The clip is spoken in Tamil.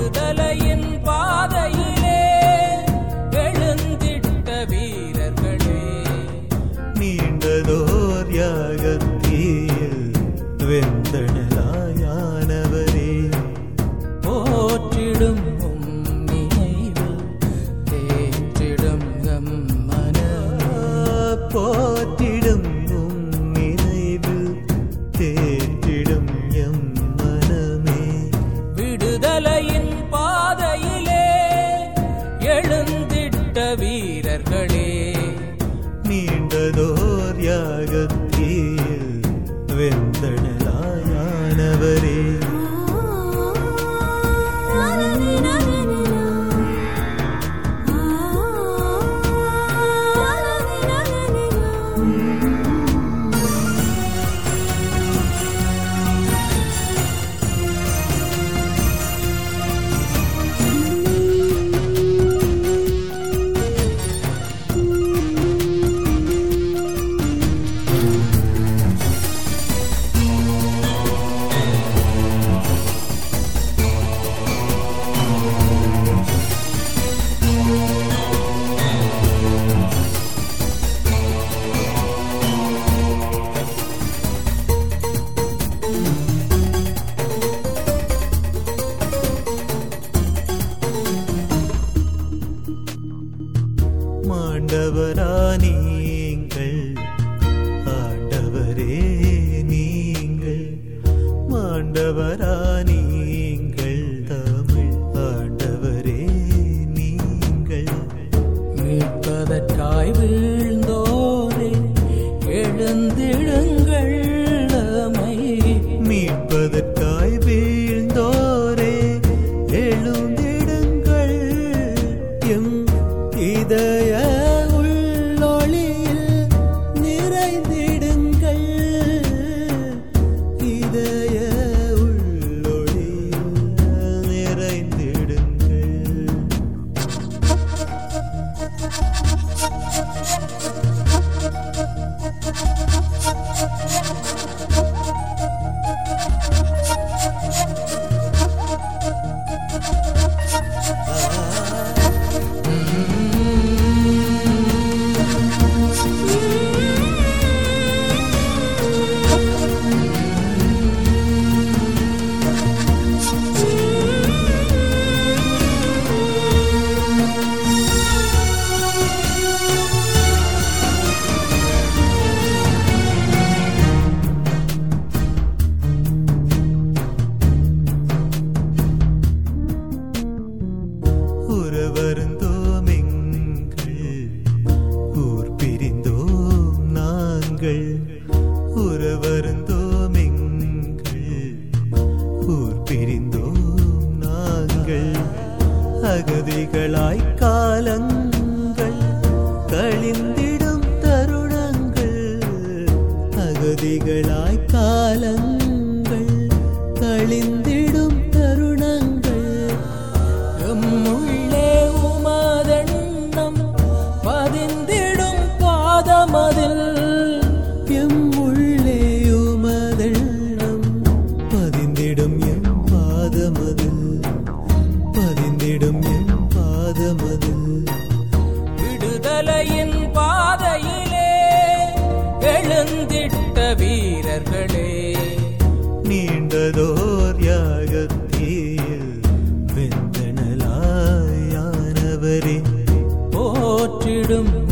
விடுதலையின் பாதையிலே எழுந்திட்ட வீரர்களே, நீண்டதோர் யாகத்தில் வெந்தணலாயானவரே, போற்றிடும் நினைவில் தேற்றிடும் போற்றிடும் நினைவில் தேற்றிடும் எம் மனமே. விடுதலையின் பாதையிலே எழுந்திட்ட வீரர்களே, நீண்டதோர் யாகத்தில் வெந்தணலாயானவரே, மாண்டவரா நீங்கள், ஆண்டவரே நீங்கள், மாண்டவரா நீங்கள், தமிழ் ஆண்டவரே நீங்கள். மீட்பதற்காய் வீழ்ந்தோரே எழுந்திடுங்கள், மீட்பதற்காய் வீழ்ந்தோரே எழுந்திடுங்கள், எம் இதய உள்ளொளியில் நிறைந்திடுங்கள், இதய உள்ளொளியில் நிறைந்திடுங்கள். உறவருந்தோம் எங்கள், ஊர் பிரிந்தோம் நாங்கள், உறவருந்தோம் எங்கள், ஊர் பிரிந்தோம் நாங்கள், அகதிகளாய் காலங்கள் கழிந்திடும் தருணங்கள், அகதிகளாய் காலங்கள் கழிந்திடும் தருணங்கள், எம்முள்ளே உமதெண்ணம் பதிந்திடும் பாதமதில், எம்முள்ளே உமதெண்ணம் பதிந்திடும் எம் பாதமதில், பதிந்திடும் எம் பாதமதில். விடுதலையின் பாதையிலே எழுந்திட்ட வீரர்களே, நீண்டதோர் யாகத்தில் வெந்தணலாயானவரே, போற்றிடும்